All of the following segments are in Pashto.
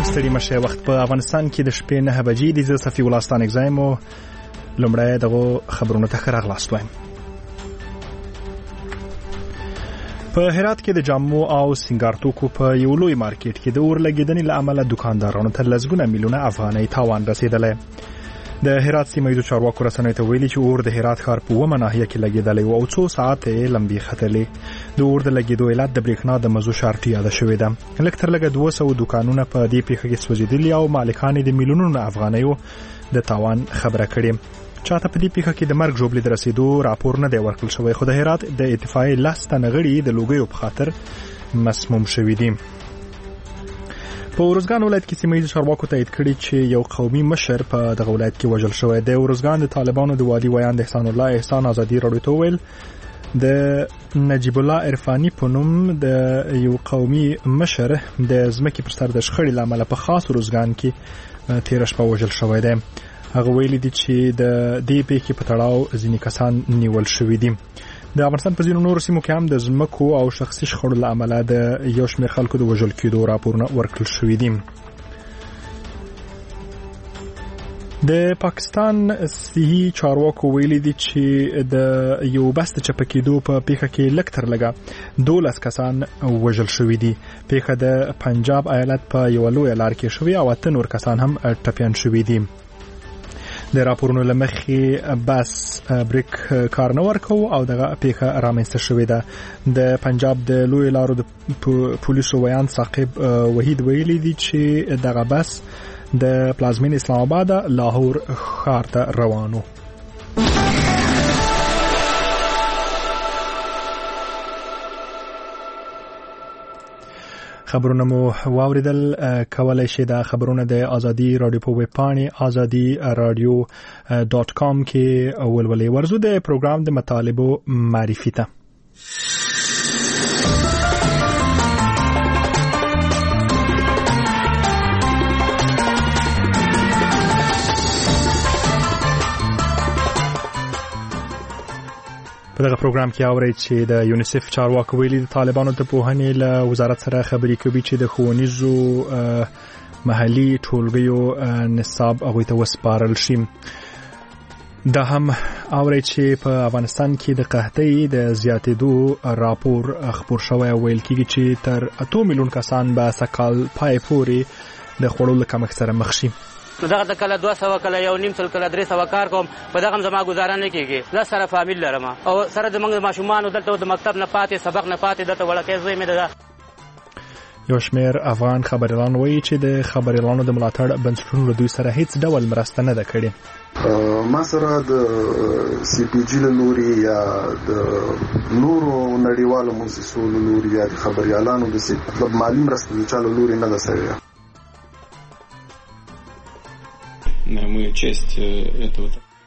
ستړي مشه وخت په افغانستان کې د شپې 9 بجې د صفي ولستان اگزایم او لمړی دغه خبرونه ته راغلاست وایم. په هرات کې د جامو او سنگار توکو په یو لوی مارکیټ کې د اور لګیدنې له امله دکاندارانو ته لزګونه میلیونه افغانۍ تاوان رسیدلی. د هرات سیمه چارواکو رسنیو ته ویلي چې اور د هرات ښار په ومه ناحیه کې لګیدلی او 2 ساعته لمبي ختلې. د اور د لګیدو علت د بریښنا د مزو شارټي یاد شوې ده. لږ تر لږه 200 دکانونه په دې پیښه کې سوځېدلي او مالکان د میلیونونو افغانیو د تاوان خبره کړې. چاته په دې پیښه کې د مرګ ژوبلې د رسیدو راپور نه دی ورکړل شوی، خو د هرات د اتفاقیې 10 تنه غړي د لوګیو په خاطر مسموم شوي دي. په ورزګان ولایت کې سیمه ییزو چارواکو تایید کړي چې یو قومي مشر په دغه ولایت کې وژل شوی دی. ورزګان د طالبانو د وادي ویان د احسان الله احسان ازادي راډیو ته ویل د نجیب الله عرفاني په نوم د یو قومي مشر د ځمکې پر سر د شخړې له امله په خاص ورزګان کې تیر شپه وژل شوی دی. هغه ویلي دي چې د دې پیښې په تړاو ځینې کسان نیول شوي دي. د افغانستان په ځینو نورو سیمو کې هم د ځمکو او شخصي شخړو له امله د یو شمېر خلکو د وژل کېدو راپورونه ورکړل شوي دي. د پاکستان صحي چارواکو ویلي دي چې د یو بس د چپه کېدو په پیښه کې لږ تر لږه 12 کسان وژل شوي دي. پیښه د پنجاب ایالت په یو لوی لار کې شوې او 8 نور کسان هم ټپیان شوي دي. د راپورونو لمخې بس بریک کار نه ورکو او دغه پیښه رامنځته شوې ده. د پنجاب د لوی لارو د پولیسو ویان ثاقب وحید ویلي دي چې دغه بس د پلازمین اسلام آباد لاهور ښار ته روانو. خبرونه مو واوریدل. کولای شئ د خبرونه د ازادي رادیو په ویب پاڼې azadi-radio.com کې ولولئ. ورزو د پروګرام د مطالبو معرفي ته. په دغه پروګرام کې اورئ چې د یونیسف چارواکو ویلي د طالبانو د پوهنې له وزارت سره خبرې کوي چې د ښوونیزو محلي ټولګیو نصاب هغوی ته وسپارل شي. دا هم اورئ چې په افغانستان کې د قحطۍ د زیاتېدو راپور خپور شوی او ویل کېږي چې تر 8 میلیون کسان به سږکال پای پورې د خوړو له کمښت سره مخ شي. نو دغه کله 200 کله 1.5 کله 300 کار کوم په دغه زما گزاره نه کیږي. زه سره فامیل لرم او سره د موږ ماشومان دلته د مکتب نه پاتې سبق نه پاتې دلته وړکې زوی مې ده. یو شمېر افغان خبريالان وایي چې د خبريالانو د ملاتړ بنسټونو له دوی سره هیڅ ډول مرسته نه ده کړې. ما سره د سی پی جی له لوري یا د نورو نړیوالو مؤسسو له لوري یا د خبريالانو د مطلب مالی مرسته د چالو لوري نه ده سوی. Мы часть этого.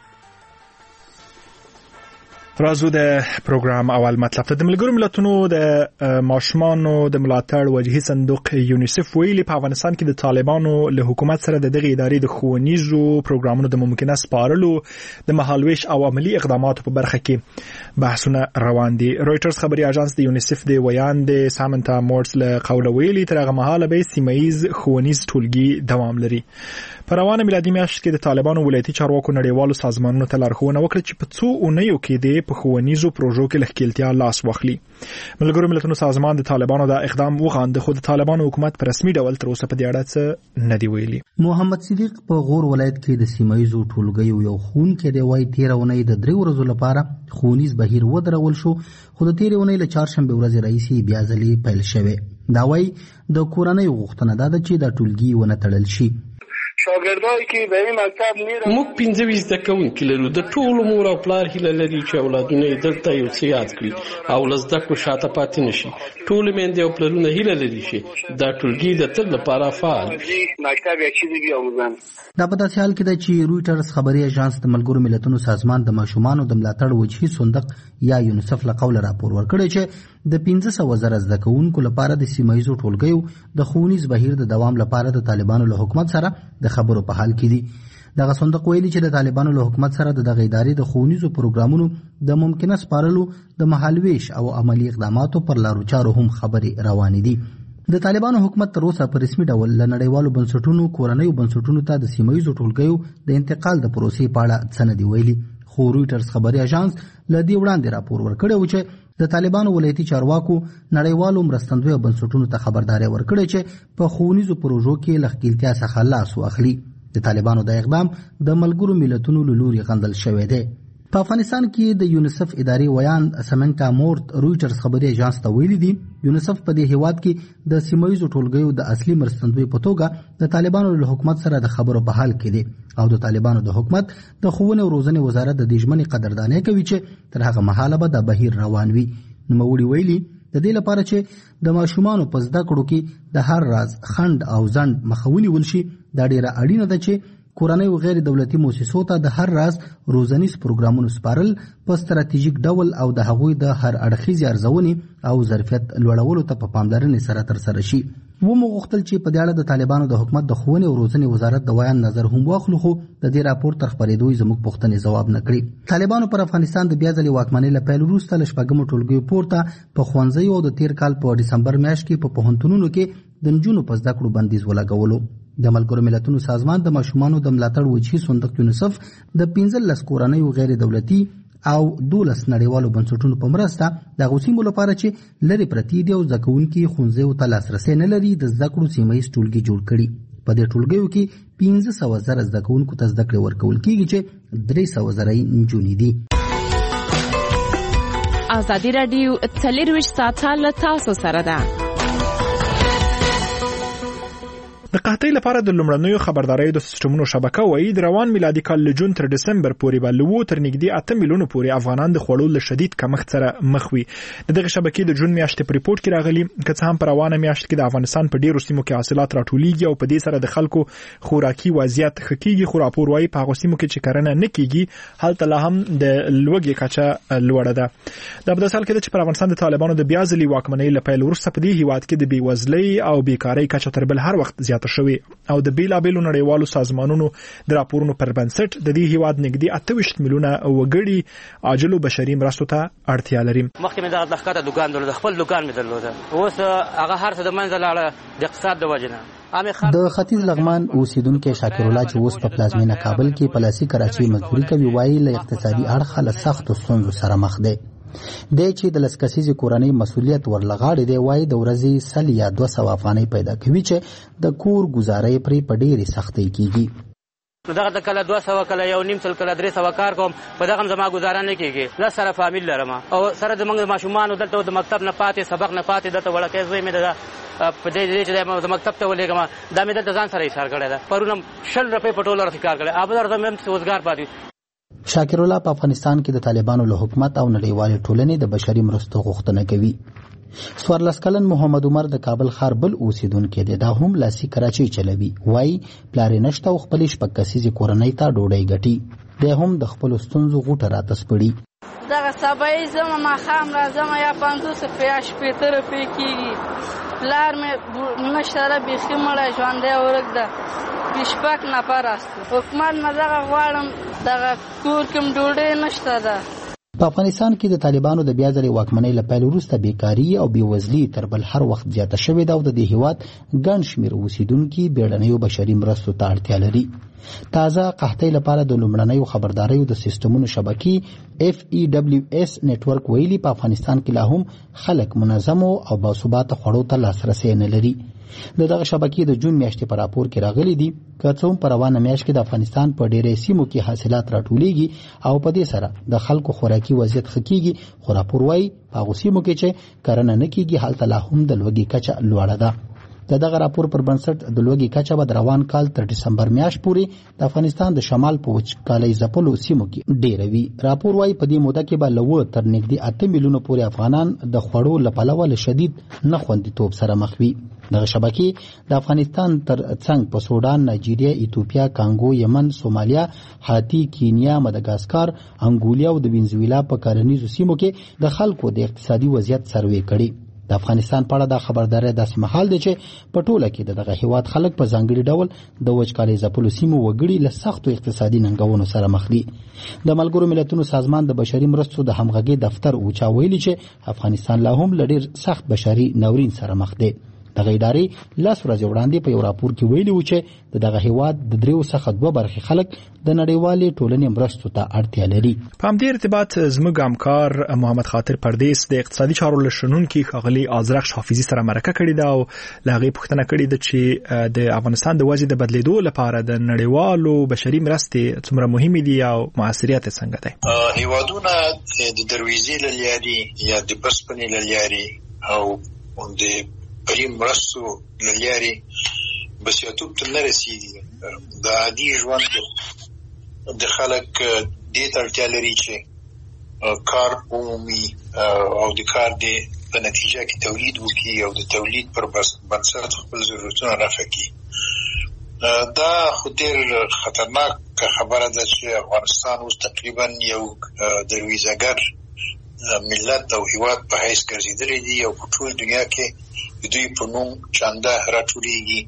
رازو د پروګرام اول مطلب ته د ملګرو ملتونو د ماشومانو د ملاتړ وجهي صندوق یونیسف ویلي په افغانستان کې د طالبانو له حکومت سره د دغه ادارې د ښوونیزو پروګرامونو د ممکنه سپارلو د مهالويش او عملی اقداماتو په برخه کې بحثونه روان دي. رويټرز خبري اژانس د یونیسف د ویان د سامنتا مورس له قوله ویلي تر هغه مهاله به سیمایي ښوونیز ټولګي دوام لري. په روانه میلادي میاشت کې د طالبانو ولایتي چارواکو نړیوالو سازمانونو ته لارښوونه وکړه چې په څو اونیو کې د ښوونیزو پروژو کې لښکېلتیا لاس واخلي. ملګرو ملتونو سازمان د طالبانو د اقدام وغانده، خو د طالبانو حکومت په رسمي ډول تر اوسه په دې اړه څه نه دی ویلي. محمد صدیق په غور ولایت کې د سیمایزو ټولګیو یو ښوونکی دی. وايي 13 اونۍ د 3 ورځو لپاره ښوونیز بهیر ودرول شو، خو د 13 اونۍ له چهارشنبه ورځې راهیسې بیا ځلې پیل شوې. دا وايي د کورنۍ غوښتنه ده چې دا ټولګي ونه تړل شي. شاګردای کې به این مکتب میره. موږ 15 زده کوونکي لرو. د ټولو مور او پلار هیله لري چې اولادونه یې دلته یو څه یاد کړي او له زده کړو شاته پاتې نشي. ټول میندې او پلرونه هیله لري چې دا ټولګي د تل لپاره فعال شي. مکتب یک چیزی بیاموزن. دا په داسې حال کې ده چې رويټرز خبري اژانس د ملګرو ملتونو سازمان د ماشومانو د ملاتړ وجهي صندوق یا یونیسف له قوله راپور ورکړی چې د 1500 زره زده کوونکو لپاره د سیمایزو ټولګیو د ښوونیز بهیر د دوام لپاره د طالبانو له حکومت سره د خبرو په حال کې دي. دغه صندوق ویلي چې د طالبانو له حکومت سره دغه ادارې د ښوونیزو پروګرامونو د ممکنه سپارلو د مهالويش او عملی اقداماتو پر لارو چارو هم خبرې روانې دي. د طالبانو حکومت تر اوسه په رسمي ډول له نړیوالو بنسټونو کورنیو بنسټونو ته د سیمهییزو ټولګیو د انتقال د پروسې په اړه څه نه دي ویلي، خو رویټرز خبري اژانس له دې وړاندې راپور ورکړی و چې د طالبانو ولایتي چارواکو نړیوالو مرستندویو بنسټونو ته خبرداري ورکړې چې په ښوونیزو پروژو کې له ښکیلتیا څخه لاس واخلي. د طالبانو د اقدام د ملګرو ملتونو له لوري غندل شوی دی. په افغانستان کې د یونیسف اداري ویان سمنټا مورت رویټرز خبري اژانس ته ویلي دي یونیسف په دې هیواد کې د سیمهییزو ټولګیو د اصلي مرستندوی په توګه د طالبانو له حکومت سره د خبرو په حال کې دي او د طالبانو د حکومت د ښوونې او روزنې وزارت د دې ژمنې قدرداني کوي چې تر هغه مهاله به د بهیر روان وي. نوموړي ویلي د دې لپاره چې د ماشومانو په زده کړو کې د هر راز خنډ او ځنډ مخه ونیول شي دا ډیره اړینه ده چې کورنۍ او غیر دولتي مؤسسو ته د هر راز روزنیز پروګرامونو سپارل په ستراتیژیک ډول او د هغوی د هر اړخیزې ارزونې او ظرفیت لوړولو ته په پاملرنې سره ترسره شي. ومو غوښتل چې په دې اړه د طالبانو د حکومت د ښوونې او روزنې وزارت د ویان نظر هم واخلو، خو د دې راپور تر خپرېدو زموږ پوښتنې ځواب نه کړي. طالبانو پر افغانستان د بیا ځلې واکمنۍ له پیل وروسته له شپږمو ټولګیو پورته په ښوونځیو او د تیر کال په ډسمبر میاشت کې په پوهنتونونو کې د نجونو په زده کړو بندیز ولګولو. د ملګرو ملتونو سازمان د ماشومانو د ملاتړ وجهي صندوق یونیسف د 15 کورنیو غیر دولتي او 12 نړیوالو بنسټونو په مرسته د غوسیمو لپاره چې لري پرتی دی او ځکهونکي ښوونځیو ته لاسرسي نه لري د زده کړو سیمهییز ټولګي جوړ کړي. په دې ټولګیو کې 15,000 زده کوونکو ته زده کړې ورکول کیږي چې 300,000 نجونې دي. ازادي راډیو 24 ساعته له تاسو سره ده. د قحطۍ لپاره د لومړنیو خبردارۍ د سیستمونو شبکه وایي د روان میلادي کال له جون تر دسمبر پورې به له تر نږدې 8 میلیونو پورې افغانان د خوړو له شدید کمښت سره مخ وي. دغه شبکې د جون میاشتې په ریپورت کې راغلي که څه هم په روانه میاشت کې د افغانستان په ډیرو سیمو کې حاصلات راټولیږي او په دې سره د خلکو خوراکي وضعیت ښه کیږي، خو راپور وایي په هغو سیمو کې چې کرنه نه کیږي هلته لا هم د لوږې کچه لوړه ده. دا په داسې حال کې ده چې پر افغانستان د طالبانو د بیا ځلې واکمنۍ له پیل وروسته په دې هیواد کې د بېوزلۍ او بیکارۍ کچه تر بل هر وخت زیاته شوې او د بیلابیلو نړیوالو سازمانونو د راپورونو پر بنسټ د دې هیواد نږدې 28 میلیونه وګړي عاجلو بشري مرستو ته اړتیا لري. مخکې مې د لښکته دکان درلود، خپل دکان مې درلود، اوس هغه هر څه د منځه لاړه د اقتصاد د وجې نه. د ختیځ لغمان اوسیدونکو شاکر الله چې اوس په پلازمینه کابل کې پلاسي کراچي مزدوري کوي وایي له اقتصادي اړخه له سختو ستونزو سره مخ دی. د چې د لسکسیزې کورنۍ مسولیت ورلغاړي دی وایي د ورځې 100 یا 200 افغانۍ پیدا کوي چې د کور گزارې پرې په ډېرې سختۍ کیږي. دغه د کله 200 کله 1.5 کله 300 کار کوم، په دغه زما گزاره نه کیږي. له سره فامیل لرم او سره د موږ ماشومان دلته د مکتب نه پاتې سبق نه پاتې دلته وړکې زوی مې ده په دې چې د مکتب ته ولېږم دا مې دلته ځان سره ایثار کړی ده. پرونه 60 روپۍ په ټوله ورته کار کړی، ابد ورته مې روزګار پاتې. شاکر الله په افغانستان کې د طالبانو له حکومت او نړیوالې ټولنې د بشري مرستو غوښتنه کوي. 14 کلن محمد عمر د کابل ښار بل اوسیدونکی دی، دا هم لاسي کراچۍ چلوي. وایي پلار یې نشته او خپلې 6 کسیزې کورنۍ ته ډوډۍ ګټي. دی هم د خپلو ستونزو غوټه راته سپړي. دغه سبا زما ماښام راځم یا 50 روپۍ یا 60 روپۍ کېږي. پلار مې نشته ده، بیخي مړی ژوندی ورک ده، 6 نفر است. حکومت نه دغه غواړم دغه کور کې ډوډۍ نشته ده. په افغانستان کې د طالبانو د بیا ځلې واکمنۍ له پیل وروسته بیکاري او بېوزلي تر بل هر وخت زیاته شوې ده او د دې هیواد ګڼ شمېر اوسیدونکي بیړنیو بشري مرستو ته اړتیا لري. تازه قحطۍ لپاره د لومړنیو خبرداریو د سیستمونو شبکې FEWS نتورک ویلي په افغانستان کې لا هم خلک منظمو او باثباته خوړو ته لاسرسی نه لري. دغه شبکې د جون میاشتې په راپور کې راغلي دي که څه هم په روانه میاشت کې د افغانستان په ډېرې سیمو کې حاصلات راټولیږي او په دې سره د خلکو خوراکي وضعیت ښه کیږي، خو راپور وایي په هغو سیمو کې چې کرنه نه کیږي هلته لا هم د لوږې کچه لوړه ده. دغه راپور پر بنسټ د لوږې کچه به د روان کال تر دسمبر میاشت پورې د افغانستان د شمال په وچکالۍ ځپلو سیمو کې ډېره وي. راپور وایي په دې موده کې به له تر نږدې 8 میلیونو پورې افغانان د خوړو له پلوه له شدید نه خوندیتوب سره مخ وي. دغه شبکې د افغانستان تر څنګ په سودان، نایجیریا، ایتوپیا، کانګو، یمن، سومالیا، هاتی، کینیا، مدغاسکار، انګولیا او د وینزویلا په کرنیزو سیمو کې د خلکو د اقتصادي وضعیت سروې کړي. د افغانستان په اړه دا خبرداری داسې مهال دی چې په ټوله کې دغه هیواد خلک په ځانګړي ډول د وچکالۍ ځپلو سیمو وګړي له سختو اقتصادي ننګونو سره مخ دي. د ملګرو ملتونو سازمان د بشري مرستو د همغږۍ دفتر اوچا ویلي چې افغانستان لا هم له ډېر سخت بشري ناورین سره مخ دی. دغه ادارې لاس ورځې وړاندې په یو راپور کې ویلي و چې دغه هیواد د 3 څخه 2 برخې خلک د نړیوالې ټولنې مرستو ته اړتیا لري. په همدې ارتباط زموږ همکار محمد خاطر پردیس د اقتصادي چارو لشنونکي ښاغلي ازرق حافظي سره مرکه کړې ده او له هغې پوښتنه کړې ده چې د افغانستان د وضع د بدلیدو لپاره د نړیوالو بشري مرستې څومره مهمې دي او موثریت یې څنګه دی. هیوادونه د درویزې له لارې یا د بسپنې له لارې او د بشري مرستو له لارې بسیاتوب ته نه رسېږي. د عادي ژوند د خلک دې ته اړتیا لري چې کار عمومي او د کار په نتیجه کې تولید وکړي او د تولید پر بنسټ خپل ضرورتونه رفع کړي. دا خو ډېر خطرناک خبره ده چې افغانستان اوس تقریبا یو درویزه‌ګر ملت او هیواد په حیث ګرځېدلی دی او په ټول دنیا کې د دوی په نوم چانده راټولېږي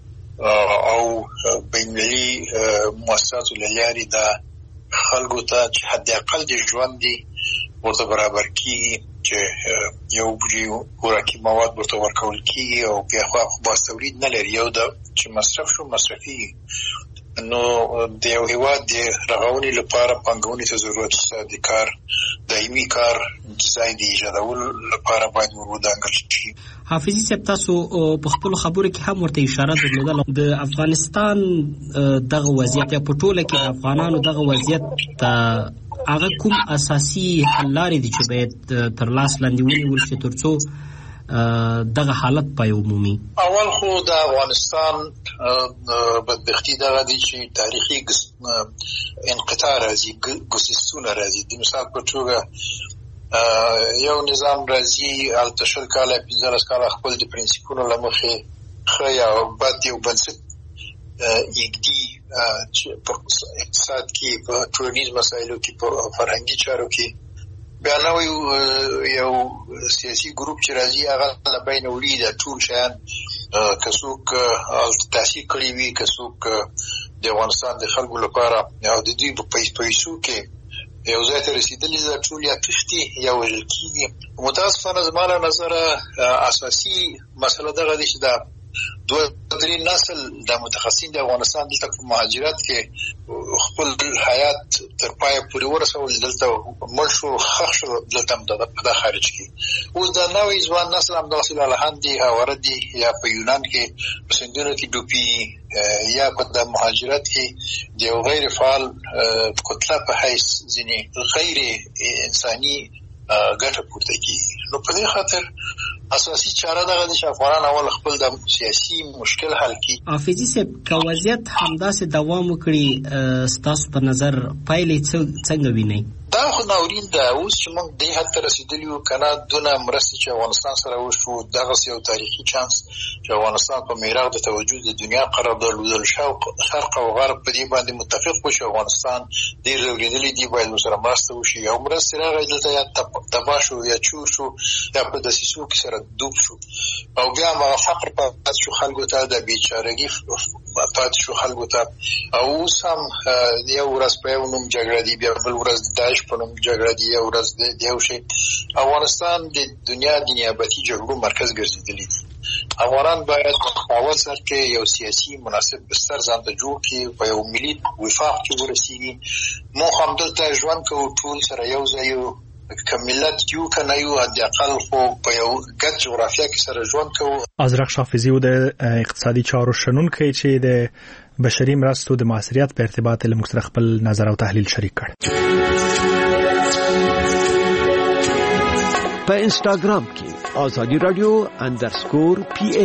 او بین‌المللي مؤسساتو له لارې د خلکو ته چې حد اقل د ژوند دی ورته برابر کېږي چې یو بوجي خوراکي مواد ورته ورکول کېږي او بیا خو باز تولید نه لري. یو د چې مصرف شو مصرفي نو د یو هیواد د رغونې لپاره پانګونې ته ضرورت شته. د کار دایمي کار ځای د ایجادولو لپاره باید ودانګل شي. حافظي صاحب تاسو په خپل خبرو کې هم ورته اشاره درلودله د افغانستان دغه وضعیت یا په ټوله کې د افغانانو دغه وضعیت هغه کوم اساسي حل لارې دي چې باید تر لاس لاندې ونیول شي ترڅو دغه حالت پای عمومي؟ اول خو د افغانستان بدبختي دغه دي چې تاریخي انقطاع راځي، ګسستونه راځي. د مثال په توګه یو نظام راځي التشل کاله 15 کاله خپل د پرنسپونو له مخې ښه یا بد یو بنسټ یګدي چې په اقتصاد کې په ټولنیز مسایلو کې په فرهنګي چارو کې بیا نو یو سیاسي ګروپ چې راځي هغه له بین وړي د ټول شیان که څوک تحصیل کړي وي که څوک د افغانستان د خلکو لپاره او د دوی په پیسو کې یو ځای ته رسېدلي د ټول یا تښتي یا وژل کېږي. متاسفانه زما له نظره اساسي مسله دغه دی چې د 2-3 نسل د متخصصین د افغانستان دلته په مهاجرت کې خپل حیات تر پایه پورې ورسول، دلته مړ شو ښخ شو دلته په خارج کې. اوس د نوې ځوان نسل همداسې لاهند دي هواره دي یا په یونان کې په سندونو کې ډوبي یا په د مهاجرت کې د یو غیر فعال کتله په حیث ځینې غیر انساني ګټه پورته کیږي. نو په دې خاطر اساسي چاره دغه چې افغانان اول خپل د سیاسي مشکل حل کړي. حافظي صاحب که وضعیت همداسې دوام وکړي ستاسو په نظر پایلې څنګه وینئ؟ دا خو ناورین ده. اوس چې موږ دې حد ته رسېدلي یو که نه دونه مرستې چې افغانستان سره وشو دغسې یو تاریخي چانس چې افغانستان په میراث د توجه د دنیا قرار درلودل شرق او غرب په دې باندې متفق وشو افغانستان ډېر لوړېدلی دي باید ورسره مرسته وشي. یو مرستې راغی دلته یا تباه شو یا چور شو یا په دسیسو کې سره ډوب شو او بیا هماغه فقر پاتې شو خلکو ته، د بېچارګي پاتې شو خلکو ته. او اوس هم یو ورځ په یو نوم جګړه دي، بیا بل ورځ داعش په نوم جګړه دي، یو ورځ د یو شی. افغانستان د دنیا د نیابتي جګړو مرکز ګرځېدلی دي. افغانان باید په اول سر کې یو سیاسي مناسب بستر ځان ته جوړ کړي، په یو ملي وفاق کې ورسېږي. موږ همدلته ژوند کوو ټول سره یو ځای یو که ملت یو که نه یو حداقل خو په یو ګډ جغرافیه کې سره ژوند کوو. ازرق حافظي د اقتصادي چارو شنونکی چې د بشري مرستو د موثریت په ارتباط له موږ سره خپل نظر او تحلیل شریک کړ. په انستګرام کې آزادی رادیو _PA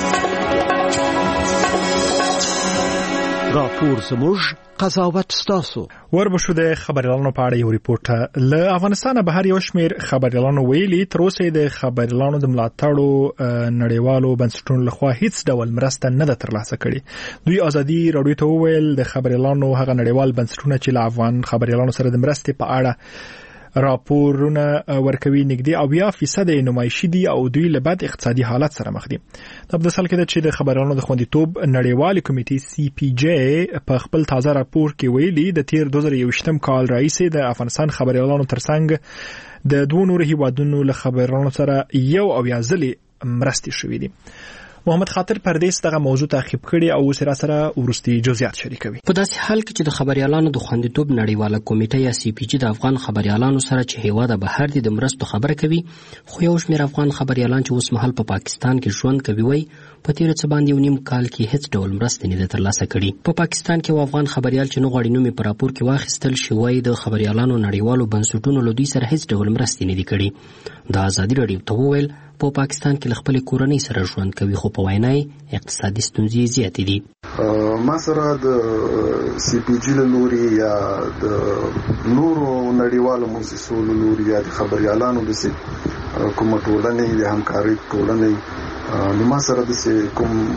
راپور زموږ قضاوت ستاسو. وربشو د خبريالانو په اړه یو ریپورت له افغانستان بهر یو شمیر خبريالانو ویلي تر اوسه د خبريالانو د ملاتړو نړیوالو بنسټونو لخوا هیڅ ډول مرسته نه ده ترلاسه کړې. دوی ازادي رادیو ته وویل د خبريالانو هغه نړیوال بنسټونه چې له افغان خبريالانو سره د مرستې په اړه راپورونه ورکوي نږدې 80% نمایشي دي او دوی له بد اقتصادي حالت سره مخ دي. د افغانستان کې چې د خبرونو د خوندیتوب نړیوالې کمیټې CPJ په خپل تازه راپور کې ویلي د تیر 2021 کال رئیس د افغانستان خبريالانو ترڅنګ د دوه نور هیوادونو له خبرونو سره یو او یا ځلې مرستې شوې دي. محمد خاطر پردیس دغه موضوع تعقیب کړي او سره ورستي جزئیات شریکوي. په داسې حال کې چې د خبريالانو د خوندیتوب نړیواله کمیټه یا سی پی جی د افغان خبريالانو سره چې هیواد بهر دي د مرستو خبره کوي، خو یو شمېر افغان خبريالان چې اوس مهال په پاکستان کې ژوند کوي وایي په تیر څه باندې 1.5 کال کې هیڅ ډول مرستې نه ترلاسه کړي. په پاکستان کې افغان خبريال چې نو غواړي نوم په راپور کې واخیستل شي وایي د خبريالانو نړیوالو بنسټونو له دوی سره هیڅ ډول مرستې نه دي کړي. د ازادي رادیو ته وویل په پاکستان کې خپل کورنۍ سره ژوند کوي، خو په وینای اقتصادي ستونزې زیاتې دي. ما سره د سی پی جی لوري یا د نورو نړیوالو مؤسسو لوري یا د خبريالانو د کومه ټولنې د همکارۍ ټولنې نو ما سره د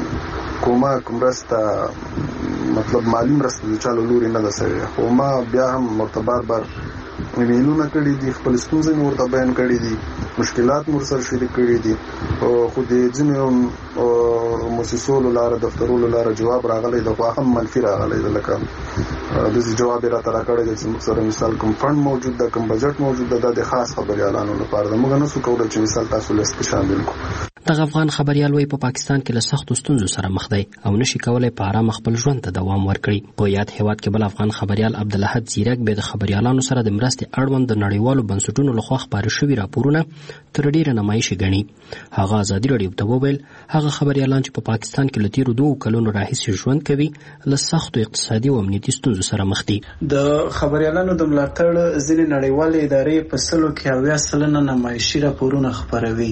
کوم راسته مطلب مالی مرسته د چالو لوري نه ده سره، خو ما بیا هم مرتبار بار ایمیلونه کړي دي، خپل ستونزې مې ورته بیان کړي دي، مشکلات مې ورسره شریک کړي دي، خو د ځینو مؤسسو له لارې دفترو له لارې جواب راغلی دی، خو هم منفي راغلی دی. لکه داسې جواب یې راته راکړی دی چې موږ سره مثال کوم فنډ موجود ده، کوم بجټ موجود ده، دا د خاص خبریالانو لپاره ده، موږ نشو کولی چې مثال تاسو لیست کې شامل کړو. دغه افغان خبريال وایي په پاکستان کې له سختو ستونزو سره مخ دی او نشي کولای په آرام خپل ژوند ته دوام ورکړي. په یاد هیواد کې بل افغان خبريال عبدالحد زیرک به د خبريالانو سره د مرستې اړوند د نړیوالو بنسټونو لخوا خپاره شوي راپورونه تر ډیره نمایش غني. هغه ازادي رادیو ته وویل هغه خبريالان چې په پاکستان کې له تیرو 2 کلونو راهیسې ژوند کوي له سختو اقتصادي او امنیتي ستونزو سره مخ دي. د خبريالانو د ملاتړ ځینې نړیوالې ادارې په 100% نمایشي راپورونه خپروي.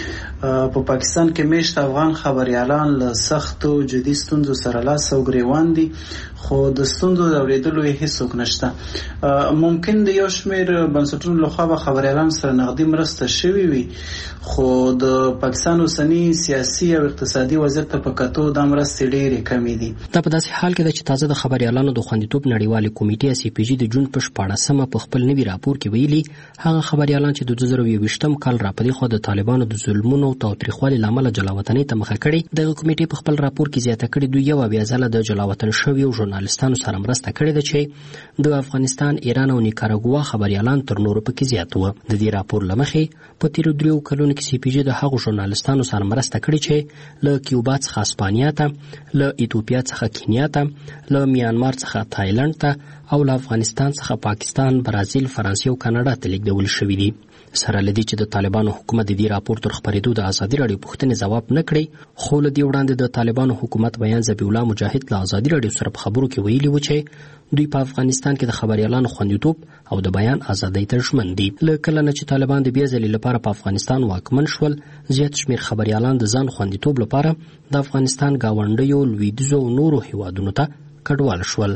په پاکستان کې میشت افغان خبريالان له سختو جدي ستونزو سره لاس او ګریوان دي، خو د ستونزو د اورېدلو هیڅوک نشته. ممکن د یو شمېر بنسټونو لخوا به خبريالان سره نغدي مرسته شوي وي، خو د پاکستان اوسني سیاسي او اقتصادي وضعیت ته په کتو دا مرستې ډېرې کمې دي. دا په داسې حال کې ده چې تازه د خبريالانو د خوندیتوب نړیوالې کمیټې سی پی جی د جون په 14 په خپل نوي راپور کې ویلي هغه خبريالان چې د 2021 کال راپدې خو د طالبانو د ظلمونو او تاوتریخوالي لامل جلاوطنۍ ته مخه کړي. دغه کمیټې په خپل راپور کې زیاته کړي دوی یو بیا ځله د جلاوطن شویو ژورنالستانو سره مرسته کړې ده چې د افغانستان، ایران او نیکاراګوا خبريالان تر نورو پکې زیات وو. د دې راپور لمخې په تیرو 3 کلونو کې سی پی جی د هغو ژورنالستانو سره مرسته کړې چې له کیوبا څخه اسپانیا ته، له ایتوپیا څخه کینیا ته، له میانمار څخه تایلند ته او له افغانستان څخه پاکستان، برازیل، فرانسې او کاناډا ته لیږدول شوي دي. سره لدی چې د طالبانو حکومت د دې راپور تر خبرېدو د ازادي رادیو پوښتنې ځواب نه کړی، خو له دې وړاندې د طالبانو حکومت بیان ذبیح الله مجاهد له ازادي رادیو سره په خبرو کې ویلي و چې دوی په افغانستان کې د خبريالانو خوندیتوب او د بیان ازادۍ ته ژمن دي. له کله نه چې طالبان د بیا ځلې لپاره په افغانستان واکمن شول، زیات شمېر خبريالان د ځان خوندیتوب لپاره د افغانستان ګاونډیو، لویدیځو او نورو هیوادونو ته کډوال شول.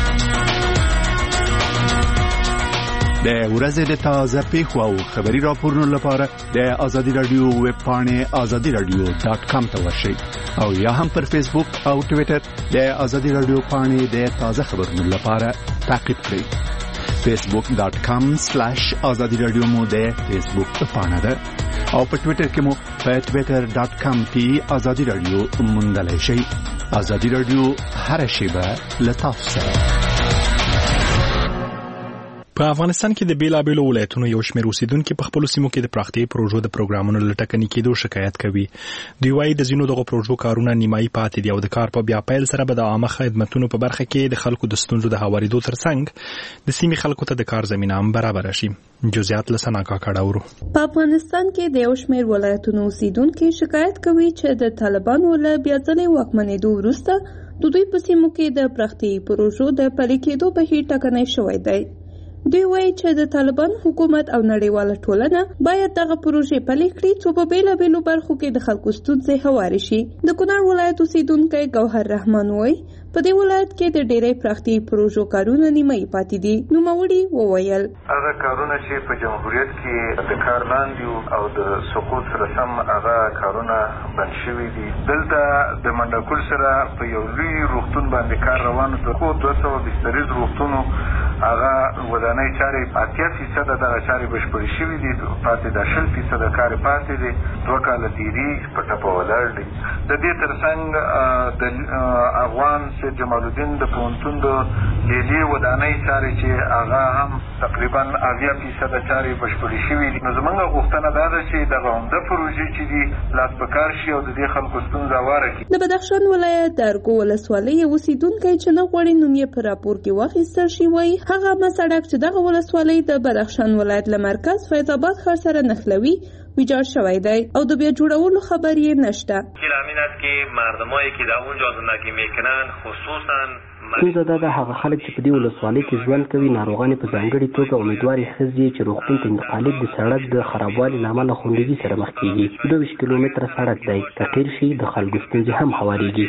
د ورځې د تازه پیښو او خبري راپورونو لپاره د ازادي رادیو ویب پاڼې azadiradio.com ته ورشئ او یا هم پر فیسبوک او ټوئیټر د ازادي رادیو پاڼې د تازه خبرونو لپاره تعقیب کړئ. facebook.com/azadiradio مو د فیسبوک پاڼه ده او په ټوئیټر کې مو په twitter.com کې ازادي رادیو موندلای شئ. ازادي رادیو هر شیبه له تاسو سره. په افغانستان کې د بیلابېلو ولایتونو یو شمېر اوسیدونکي په خپلو سیمو کې د پراختیايي پروژو د پروګرامونو له ټکني کېدو شکایت کوي. دوی وایي د ځینو دغو پروژو کارونه نیمایي پاتې دي او د کار په بیا پیل سره به د عامه خدمتونو په برخه کې د خلکو د ستونزو د هوارېدو ترڅنګ د سیمې خلکو ته د کار زمینه هم برابره شي. جزئیات له سنا کاکړه اورو. په افغانستان کې د یو شمېر ولایتونو اوسیدونکي شکایت کوي چې د طالبانو له بیا ځلې واکمنېدو وروسته د دوی په سیمو کې د پراختیايي پروژو د پلي کېدو بهیر ټکنی شوی دی. دوی وایي چې د طالبان حکومت او نړیواله ټولنه باید دغه پروژې پلي کړي څو په بیلابېلو برخو کې د خلکو ستونزې هوارې شي. د کونړ ولایت اوسیدونکی ګوهر رحمان وایي په دې ولایت کې د ډېرې پراختیايي پروژو کارونه نیمایي پاتې دي. نوموړي وویل هغه کارونه چې په جمهوریت کې د کار لاندې او د سقوط سره سم هغه کارونه بند شوي دي. دلته د منډکول سره په یو لوی روغتون باندې کار روان دی، خو 200 بستریز روغتون هغه ودانۍ چارې 80% دغه چارې بشپړې شوي دي، پاتې د 20% کار پاتې دي. 2 کاله تیری په ټپه ولاړ دي. د دې ترڅنګ د افغان سید جمال الدین د پوهنتون د لیلې ودانۍ چارې چې هغه هم تقریبا 80% چارې بشپړې شوي دي. نو زموږ غوښتنه دا ده چې دغه عمده پروژې چې دي لاس په کار شي او د دې خلکو ستونزه هواره کړي. د بدخشان ولایت د ارګو ولسوالۍ اوسیدونکی چې نه غواړي نوم یې په راپور کې واخیستل شي وایي هغه سړک چې دغه ولسوالۍ د بدخشان ولایت له مرکز فیض آباد ښار سره نښلوي ویجاړ شوی دی او د بیا جوړولو خبر یې نشته. این است که مردمایی که در اونجا زندگی میکنن خصوصا ستونزه دا ده هغه خلک چې په دې ولسوالۍ کې ژوند کوي ناروغان په ځانګړي توګه امیدوارې ښځې چې روغتون ته انتقالېد د سړک د خرابوالي له امله خوندګي سره مخ کېږي. 22 کیلومتره سړک دی که قیر شي د خلکو ستونزې هم هوارېږي.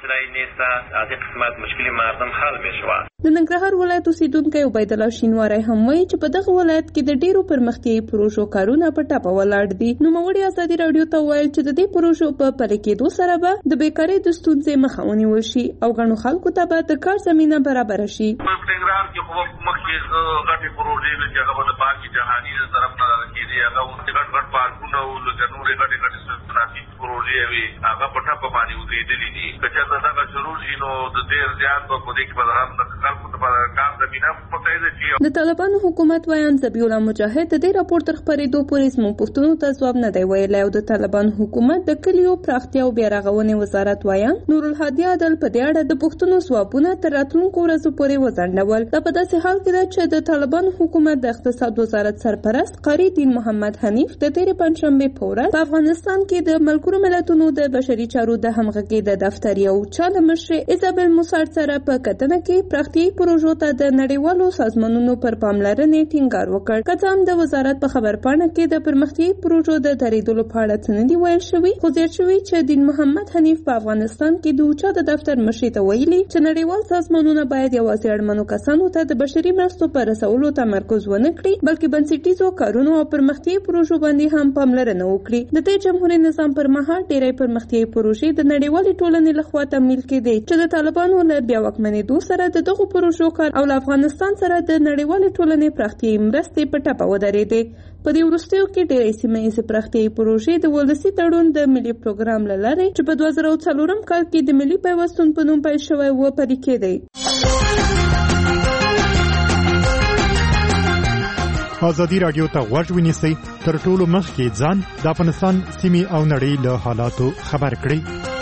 از این قسمت مشکل مردم حل میشود. د ننګرهار ولایت اوسیدونکی عبیدالله شینواری هم وایي چې په دغه ولایت کې د ډیرو پرمختیایي پروژو کارونه په ټپه ولاړ دي. نوموړي ازادي راډیو ته وویل چې د دې پروژو په پلي کېدو سره به د بیکارۍ د ستونزې مخه ونیول شي او ګڼو خلکو ته به د کار زمینه برابره شي. په ننګرهار کې خو مخکې غټې پروژې چې هغه د پاکي جهاني طرف نه راکېدې هغه غټ پارکونه او لکه نورې غټې صنعتي پروژې وي هغه په ټپه باندې ودرېدلې دي. که چېرته دغه شروع شي نو د ډېر زیات به په دې کې به هم د خلکو لپاره کار زمینه مساعده شي. د طالبانو حکومت وایان ذبیح الله مجاهد د دې راپور تر خپرېدو پورې زموږ پوښتنو ته ځواب نه دی ویلی او د طالبانو حکومت د کلیو پراختیا او بیا رغونې وزارت وایان نورالهادي عدل په دې اړه د پوښتنو ځوابونه تر راتلونکو ورځو پورې وځنډول. دا په داسې حال کې ده چې د طالبانو حکومت د اقتصاد وزارت سرپرست قاری دین محمد حنیف د تېرې پنجشنبې په ورځ په افغانستان کې د ملګرو ملتونو د بشري چارو د همغږۍ د دفتر یو چاله مشرې ایزابل موسارد سره په کتنه کې پراختیایي پروژو ته د نړیوالو سازمانونو پر پاملرنې ټینګار وکړ. که څه هم د وزارت په خبرپاڼه کې د پرمختیایي پروژو د درېدلو په اړه څه نه دي ویل شوي، خو زیات شوي چې دین محمد حنیف په افغانستان کې د اوچا د دفتر مشرې ته ویلي چې نړیوال سازمانونه باید یوازې اړمنو کسانو ته د بشري مرستو په رسولو تمرکز ونه کړي بلکې بنسټیزو کارونو او پرمختیایي پروژو باندې هم پاملرنه وکړي. د دې جمهوریت نظام پر مهال ډېری پرمختیایي پروژې د نړیوالې ټولنې لخوا تمویل کېدې چې د طالبانو له بیا واکمنېدو سره د دغو پروژو کار او له افغانستان سره د نړیوالې ټولنې پراختیایي مرستې په ټپه ودرېدې. په دې وروستیو کې ډېرې سیمه ییزې پراختیایي پروژې د ولسي تړون د ملي پروګرام له لارې چې په 2004 کال کې د ملي پیوستون په نوم پیل شوی و پلي کېدی. ازادي راډیو ته غوږ ونیسئ تر ټولو مخکې ځان د افغانستان سیمې او نړۍ له حالاتو خبر کړئ.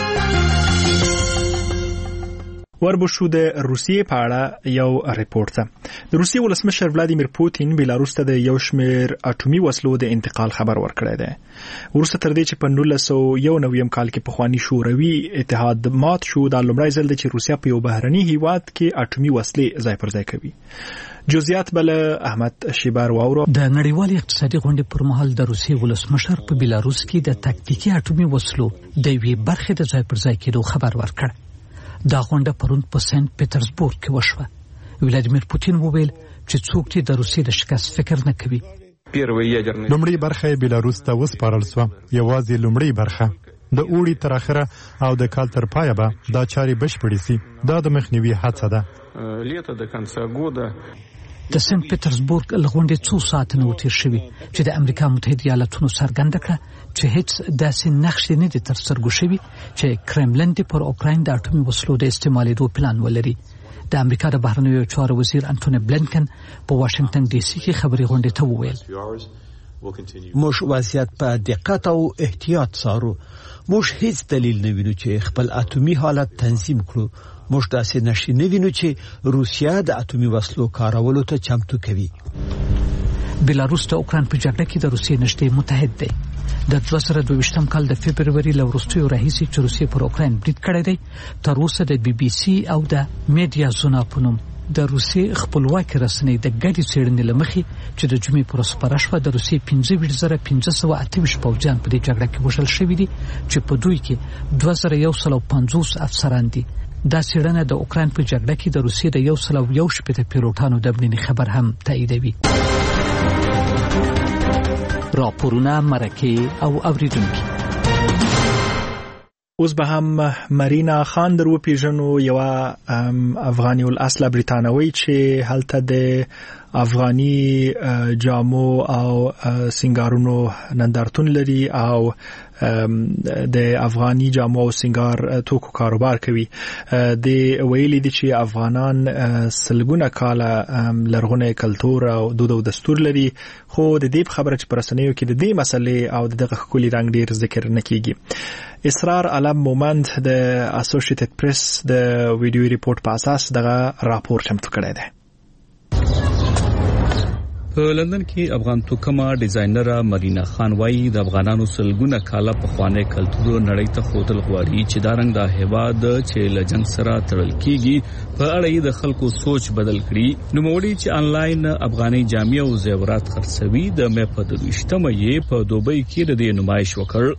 وربشو د روسیې په اړه یو ریپورت ده. د روسیې ولسمشر ولادیمیر پوتین بیلاروس ته د یو شمېر اټومي وسلو د انتقال خبر ورکړی دی. وروسته تر دې چې په 1991 کال کې پخوانی شوروي اتحاد مات شو، دا لومړی ځل دی چې روسیا په یو بهرني هیواد کې اټومي وسلې ځای پر ځای کوي. جزئیات بل احمد شیبار واورو. د نړیوالې اقتصادي غونډې پر مهال د روسیې ولسمشر په بیلاروس کې د تاکتیکي اټومي وسلو د یوې برخې د ځای پر ځای کېدو خبر ورکړ. دا غونډه پرون په سنت پټرزبورګ کې وشوه. ولادیمیر پوتین وویل چې څوک چې د روسیې د شکست فکر نه کوي. لومړی برخه بیلاروس ته وسپارل شوه، یوازې لومړی برخه. د اوړي تر اخره او د کال تر پایه به دا چارې بشپړې شي. دا د مخنیوي هڅه ده. د سنت پټرزبورګ له غونډې څو ساعته نه تیر شوي چې د امریکا متحده ایالاتونو څرګنده کړه چې هیڅ داسې نقشې نه دي ترسره شوي چې کرملن دې پر اوکراین د اټومي وسلو د استعمالېدو پلان ولري. د امریکا د بهرنیو چارو وزیر انټونی بلینکن په واشنگټن ډي سي کې خبري غونډې ته وویل موږ وضعیت په دقت او احتیاط څارو. موږ هیڅ دلیل نه وینو چې خپل اټومي حالت تنظیم کړو. موږ داسې نشي نه وینو چې روسیا د اټومي وسلو کارولو ته چمتو کوي. بیلاروس د اوکراین په جګړه کې د روسیې نږدې متحد دی. د 2022 کال د فبرवरी له وروستیو راهیسې چې روسیې پر اوکراین برید کړی دی، تر اوسه د بي بي سي او د میډیا زونا په نوم د روسیې خپلواکي رسنۍ د ګډې څېړنې له مخې چې د جمعې پر ورځ خپره شوه د روسیې 25,528 پوځیان په دې جګړه کې وژل شوي دي چې په دوی کې 2150 افسران دي. دا څېړنه د اوکراین په جګړه کې د روسیې د 101 پیلوټانو د مړینې خبر هم تاییدوي. راپورونه، مرکې او اوریدونکي اوس به هم مرینا خان در وپیژنو یو افغاني الاصل بریتانوي چې هلته د افغاني جامو او سنگارونو نندارتون لري او د افغاني جامو او سنگار توکو کاروبار کوي. د ویلي دي چې افغانان سلګونه کاله لرغونه کلتور او دود او دستور لري، خو د دې خبره چې پرسنیو کې د دې مسلې او دغه خولي رنگ ډیر ذکر نه کیږي. اسرار علم مومند د اسوسییټډ پریس د ویډیو ریپورت په اساس دغه راپور چمتو کړی دی. په لندن کې افغان توکمه ډیزاینر مرینا خان وايي د افغانانو سلګونه کاله په خوانه کلتور نړۍ ته خودل غواړي چې دا رنګ د هیواد چې لجنګ سره تړل کیږي په اړه د خلکو سوچ بدل کړي. نو موړي چې انلاین افغاني جامې او زیورات خرڅوي د مې په 22مه یې په دوبۍ کې د نمایش وکړ.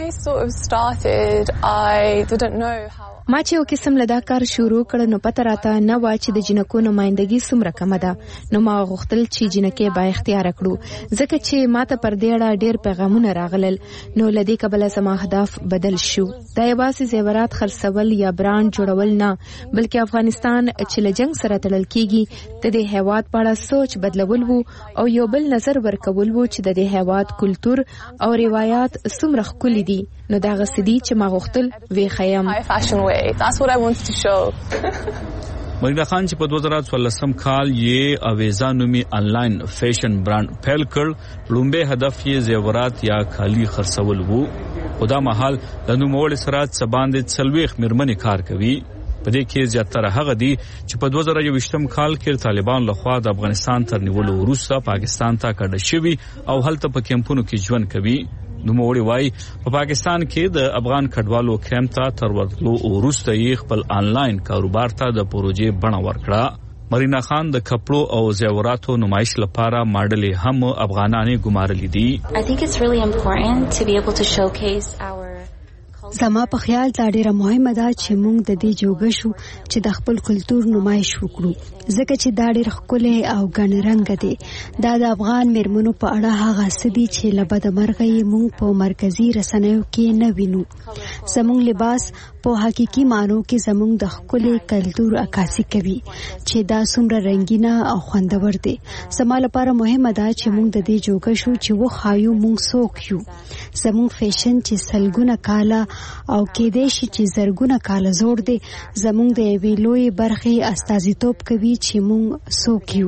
ما چې یو قسم له دا کار شروع کړ نو پته راته نه و چې د جنکو نمائندګي څومره کمه ده. نو ما غوښتل چې جنکې با اختیار کړو ځکه چې ماته پر دې اړه ډېر پیغامونه راغلل. نو لدې کبله زما هدف بدل شو. دا یوازې زیورات خرڅول یا برانډ جوړول نه، بلکې افغانستان چې له جنگ سره تړل کیږي د دې هیواد په اړه سوچ بدلول وو او یو بل نظر ورکول وو چې د دې هیواد کلتور او روایت څومره ښکلي دي. نو دا غسدي چې ما غوښتل وی خیم. That's what I wanted to show. مرینا خان چې په 2014 کال یې اویزا نومي انلاین فیشن برانډ پیل کړ. لومبه هدف یې زیورات یا خالی خرڅول وو. خدا مهال د نوموړ سره سباندې څلويخ مرمنې کار کوي. په دې کې زیاتره هغه دي چې په 2020 کال کې طالبان لخوا د افغانستان تر نیولو وروسته پاکستان ته کډه شوي او هلته په کیمپونو کې ژوند کوي. نو موړي وای په پاکستان کې د افغان کډوالو کیمپ ته تر ورتلو وروسته یې خپل انلاین کاروبار ته د پروژې بڼه ورکړه. مرینا خان د کپړو او زیوراتو نمایش لپاره ماډل هم افغانانې ګمارلې دي. I think it's really important to be able to showcase our زما په خیال دا ډیره مهمه ده چې موږ د دې جوګه شو چې د خپل کلتور نمایش وکړو ځکه چې دا ډیر ښکلی او ګڼ رنګ دی. دا د افغان میرمنو په اړه هغه څه دي چې له بده مرغه یې موږ په مرکزي رسنیو کې نه وینو. زموږ لباس په حقيقي معنی کې زموږ د ښکلي کلتور عکاسي کوي چې دا څومره رنگینه او خوندور دی. زما لپاره مهمه ده چې موږ د دې جوګه شو چې وښایو موږ څوک یو. زموږ فیشن چې سلګونه کاله او کېدې شي چې زرګونه کاله زوړ دی زموږ د یوې لوی برخې استازیتوب کوي چې موږ څوک یو.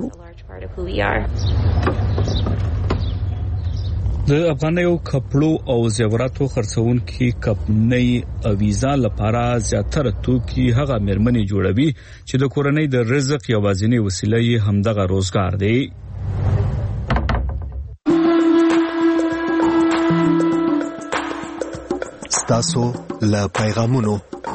د افغانیو کپړو او زیوراتو خرڅونکي کمپنۍ اویزا لپاره زیاتره توکي هغه مرمنې جوړوي چې د کورنۍ د رزق یوازینی وسیله یې همدغه روزګار دی. تاسو له پیغامونو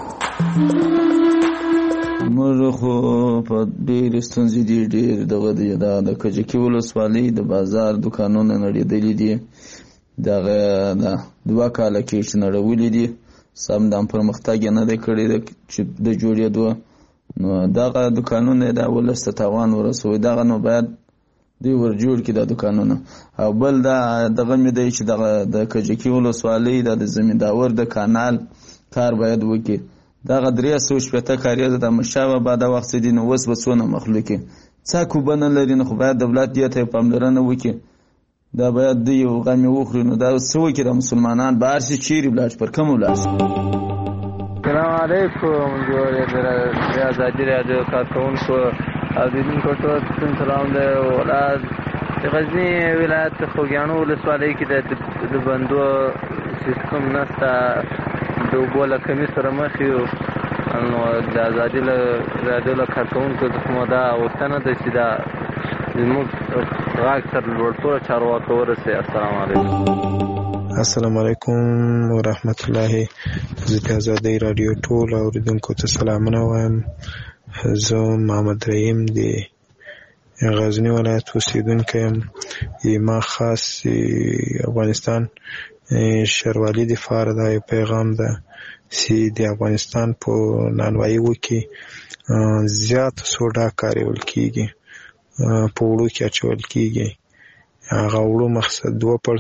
موږ خو په ډېر ستونزې دي ډېر دغه دی د کجکي ولسوالۍ د بازار دکانونه نړېدلې دي دغه 2 کاله کې چې نړولې دي سم د پرمختګ نه دی کړی چې د جوړېدو نو دغه دکانونه د ولسته توان ورسوي دغه نو باید دی ور جوړ کې د دکانونه او بل دغه مې دی چې دغه د کجکي ولسوالۍ د زمینداور د کانال کار باید وکړي دغه 370 کاریه د مشاوه بعد وخت دي نو وس وسونه مخلوقي څاکو بنه لري نو باید دولت دې ته پاملرنه وکړي دا باید دی یو غمی وخوري نو دا څو کې د مسلمانان بهر شي چیرې بلاش پر کوم ولاش. السلام علیکم جوړ د آزادی رادیو کارکونکو او د دې کوټو سلام د ولادت غزنی ولایت خوګیانو ولسوالۍ کې د بندو سیستم نسته د وبوله کمی سره مخ یو نو د آزادی رادیو کارکونکو کومه دا وطن د سیدا زموږ راګ تر ورته چارواکو ورسه. السلام علیکم. السلام علیکم ورحمت الله. د آزادی رادیو ټول اوریدونکو ته سلامونه وایم. زه محمد رحیم دی غزنی ولایت اوسیدونکی یم. ما خاص افغانستان شروالی د فار دا پیغام ده چې د افغانستان په نانوایي کې زیات سوډا کارول کیږي په وړو کې اچول کیږي. هغه وړو مقصد 2%